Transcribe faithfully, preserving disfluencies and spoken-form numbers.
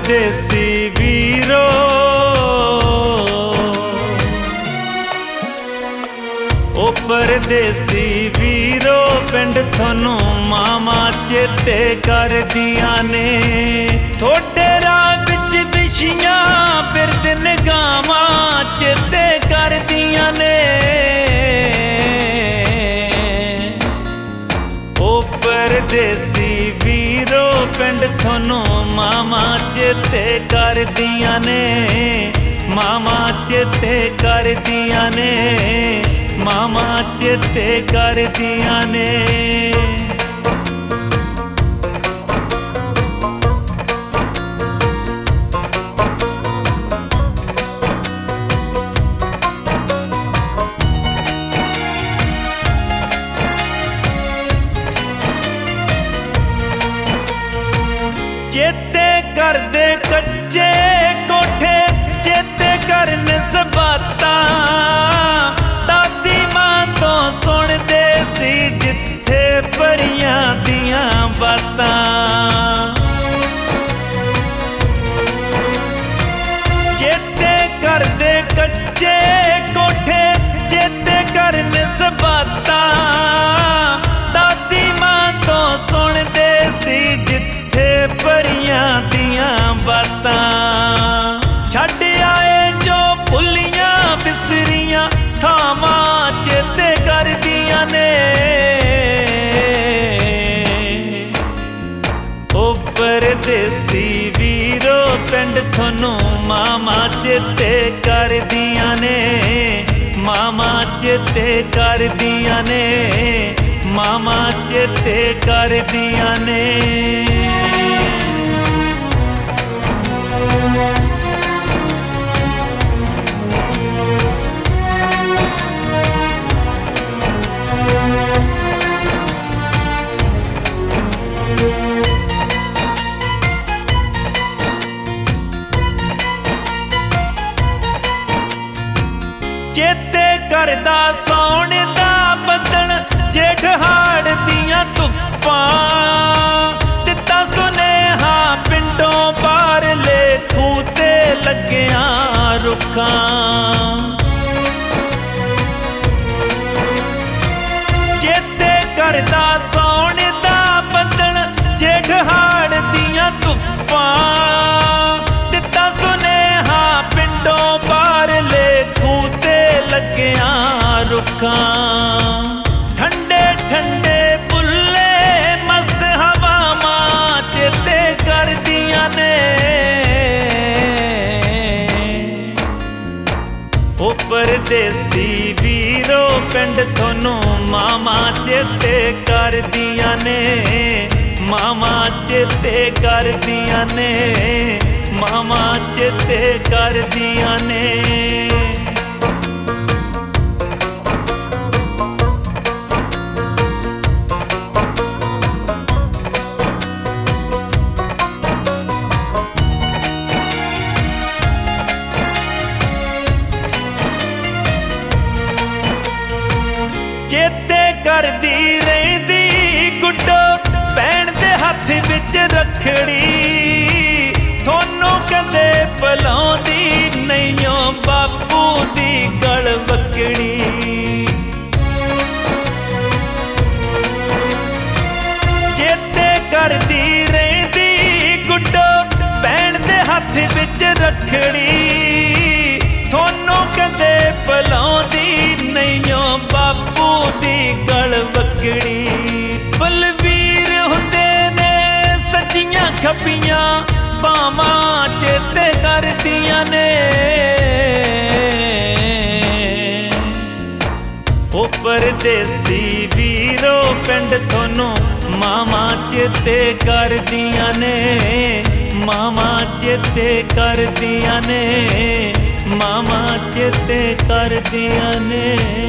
परदेसी वीरो ओ परदेसी वीरो पिंड थोनू मामा चेते कर दिया ने थोड़े राह विच विछियां फिरद निगामां चेते कर दिया ने ओ परदेसी वीरो पिंड थोनू मामा चेते कर दिया ने मामा चेते कर दिया ने मामा चेते कर दिया ने चेते कर दे कच्चे कोठे चेते कर नज़बाता दादी मां तो सुन दे सी जिथे परियां दियां बातां चेते कर दे कच्चे कोठे चेते कर नज़बाता दादी मां तो सुन दे सी जिथे परियां दियां बातां छड्ड आए जो भुलियां बिसरियां थावां चेते कर दिया ने ओ परदेसी वीरो पिंड थोनू मामा चेते कर दिया ने मामा चेते कर दिया ने मामा चेते कर दिया ने चेते करदा सौण दा बदन जेठ हाड़ दियां धुप्पां दिता सुनेहा पिंडों बाहर ले खूते लग्गियां रुखां चेते करदा सौण दा बदन जेठ हाड़ दियां धुप्पां दिता सुनेहा पिंडों बाहर ले खूते लग्गियां रुखां ठंडे ठंडे बुल्ले मस्त हवावां चेते कर दिया ने ओ परदेसी वीरो पिंड थोनू मामा चेते कर दिया ने मामा चेते कर दिया ने मामा चेते कर दिया ने चेते करदी रहिंदी गुड्डो भैण दे हत्थ विच रखड़ी थोनू कदे भुलाउंदी नहियो बापू दी गल वकड़ी चेते करदी रहिंदी गुड्डो भैण दे हत्थ विच रखड़ी थोनू कदे भुलाउंदी नहियो बापू दी गल वकड़ी बलवीर हुंदे ने सच्चियां खपियां बावां चेते कर दिया ने ओ परदेसी वीरो पिंड थोनू मामा चेते कर दिया ने मामा चेते कर दिया ने मामा चेते कर दिया ने।